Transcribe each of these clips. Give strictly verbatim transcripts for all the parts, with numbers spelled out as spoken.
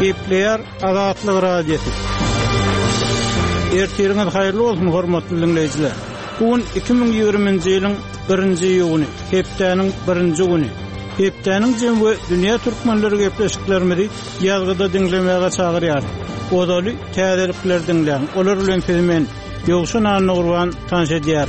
Gepleyer Azatlyk radiosu. Ertiriniz hayırlı olsun hormatly dinleyijiler. Bugün iki bin ýygrüminji ýylyň birinji ýygyny, hepdeniň birinji güni. Hepdeniň jemgy dünýä türkmenleri gepleşiklerimizi ýazgyda dinlemäge çagyrýar. Odaly täzelikler dinleýän, olar bilen filmen ýogşun anyny gurban tanış edýär.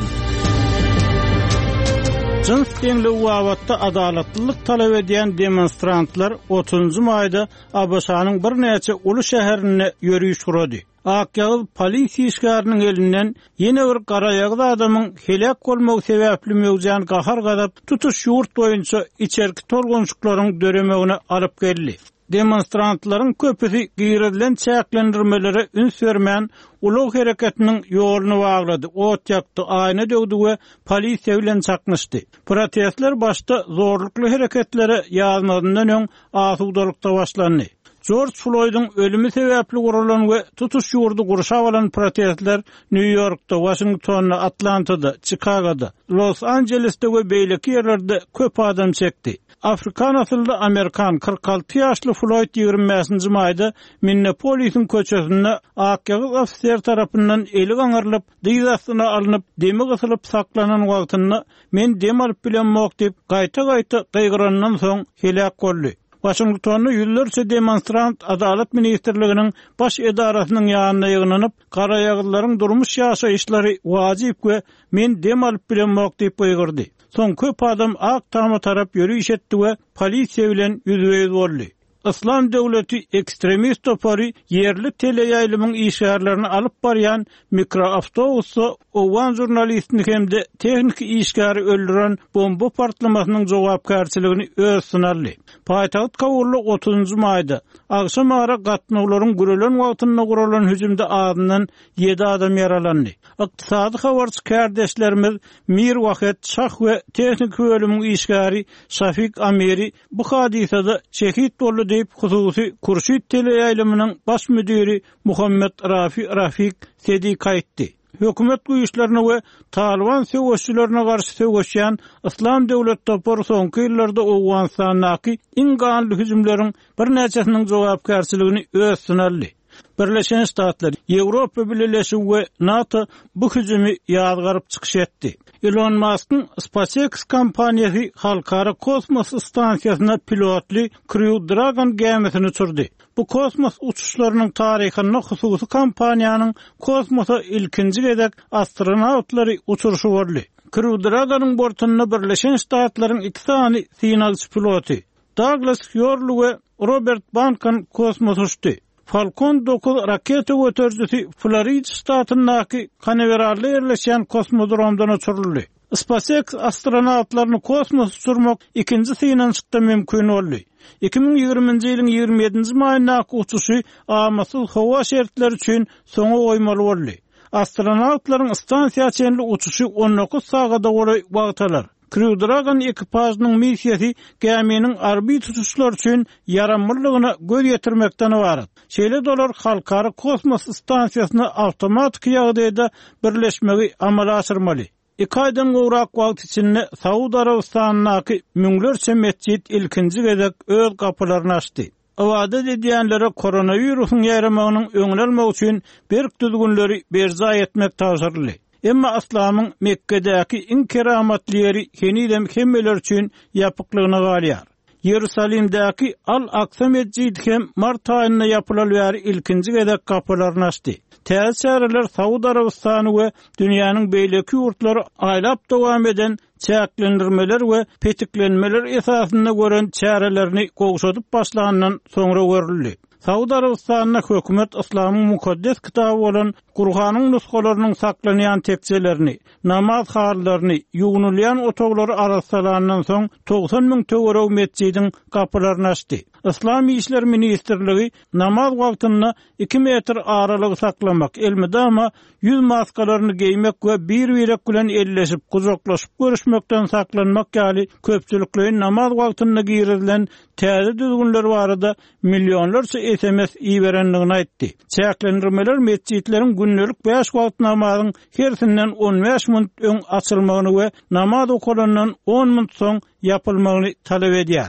Jins teňligi wagtda adalatlylyk talap edýän demonstrantlar otuzunjy maýda A B S-nyň bir näçe uly şäherine ýörüýüş gurady. Akyagıl polisiýa işgäriniň elinden ýene bir garaýagda adamyň helak bolmagy sebäpli möwjän gahar gadap tutuş ýurt boýunça içerki torgunçuklaryň döremegine alyp geldi. Demonstrantlaryň köpüsi giýredilen çäklendirmelere üns bermän ulug hereketiniň ýoluny baglady. Ot ýakdy, aýna döwdi we polisiýa bilen çaknyşdy. Protestler başda zorlukly hereketlere ýazmadyndan öň asugdalykda başlandy. George Floyd'un ölümü sebäpli gurulan we tutuş ýurdu gurşap alan protestler New York'ta, Washington'da, Atlanta'da, Chicago'da, Los Angeles'te we beýleki ýerlerde köp adam çekdi. Afrikan asylly Amerikan kırk altı ýaşly Floyd ýygrimiňji maýda Minneapolis'in köçesinde akyagız ofisier tarapyndan eli gaňrylyp, dyzasyna alınıp, demi gysylyp saklanan wagtyny men dem alyp bilenmok diýip gaýta-gaýta gaýgyrandan soň helak boldy. Washington'da ýüzlerçe demonstrant Adalet Ministrliginiň baş edarasynyň ýanyna ýygnanyp, garaýaglylaryň durmuş ýaşaýyşlary wajyp we men dem alyp bilenmok diýip öýgürdi. Soň köp adam ak tama tarap ýörüýüş etdi we polisiýa bilen ýüzbeýiz boldy. İslam döwleti ekstremist topary yerli teleýaýlymyň işgärlerini alyp barýan mikroawtobusy owan jurnalistini hemde tehnik işgäri öldüren bomba partlamasynyň jogapkärçiligini öz synarly. Paýtagat Kabulda otuzunjy maýda agşam ara gatnawlaryň gürelen wagtynda guralan hüjümde adından ýedi adam yaralandy. Ykdysady habarçy kardeşlerimiz Mir Wahet Şah we tehnik bölümiň işgäri Şafik Ameri bu hadisada şehit boldy diýip hususy Kurşit teleýaýlymynyň baş müdiri Muhammed Rafi Rafik sedi kaýtdy. Hökümet güýçlerine we Taliban söwüşçülerine garşy söwüşýän İslam döwlet topary soňky ýyllarda Owganistanyň iň ganly hüjümleriň bir näçesiniň jogapkärçiligini öz synarly. Birleşen Ştatlar, Ýewropa Birleşigi we NATO bu hüjümi ýazgaryp çykyş etdi. Elon Musk'ın SpaceX kampaniýasy halkara kosmos stansiýasyna pilotly Crew Dragon gemisini uçurdy. Bu kosmos uçuşlarynyň taryhyna hususy kampaniýanyň kosmosa ilkinji gedek astronawtlary uçurşy boldy. Crew Dragon'yň bortunda Birleşen Ştatlaryň iki sany sinalçy piloty Douglas Hurley we Robert Buncan kosmos uçdy. Falcon dokuz raketa götürjüsi Florida ştatyndaky Canaveral'da ýerleşen kosmodromdan uçuruldy. SpaceX astronawtlaryny kosmos uçurmak ikinji synançykda mümkin boldy. iki bin ýygrimiňji ýylyň ýygrimi ýedinji maýyndaky uçuşy amasyz hawa şertleri üçin soňa goýmaly boldy. Astronawtlaryň stansiýa çenli uçuşy on dokuz sagada goly wagtalar. Crew Dragon ekipajynyň missiýasy geminiň orbit uçuşlary üçin yaramlygyna göz ýetirmekden ibaret. Şeýle dolar halkara kosmos stansiýasyna awtomatik ýagdaýda birleşmegi amala aşyrmaly. İki aýdan gowrak wagt içinde Saudi Arabistanyňky müňlerçe mesjid ilkinji gezek öz gapylaryny açdy. Awada edýänlere koronawirusyň ýaramygynyň öňüne almak üçin berk düzgünleri berza etmek tawsyrly. Emma aslamyň Mekke'däki iň keramatly ýeri henidem hemmeler üçin ýapyklygyna galýar. Ýerusalimdäki Al-Aqsa mesjidi hem mart aýyna ýapylan ýeri ilkinji gezek kapylaryny açdy. Täzeler Saudi Arabistany we dünýäniň beýleki ýurtlary aýlap dowam eden çäklendirmeler we petiklenmeler esasynda gören çärelerini gowşadyp başlanandan soňra görüldi. Saudi Arabistanyň hökümet İslamyň mukaddes kitaby bolan Kur'anyň nuskalarynyň saklanýan tekçelerini, namaz hallaryny, ýugnulýan otoglary arasalandan soň doksan ming töwereg mesjidiň kapylaryny açdy. İslam işler ministrligi namaz wagtyna iki metr aralyk saklamak, elmidama yüz maskalaryny giymek we bir birek bilen elleşip guzaklaşyp görüşmekden saklanmak ýaly köpçüliklerin namaz wagtyna giýerilen täze düzgünleri barada millionlarça S M S iberenligini aýtdy. Çäklendirmeler mesjidleriň günnelik beş wagt namazyň hersinden on beş minut öň açylmagyny we namaz okulandan on minut soň yapylmagyny talap edýär.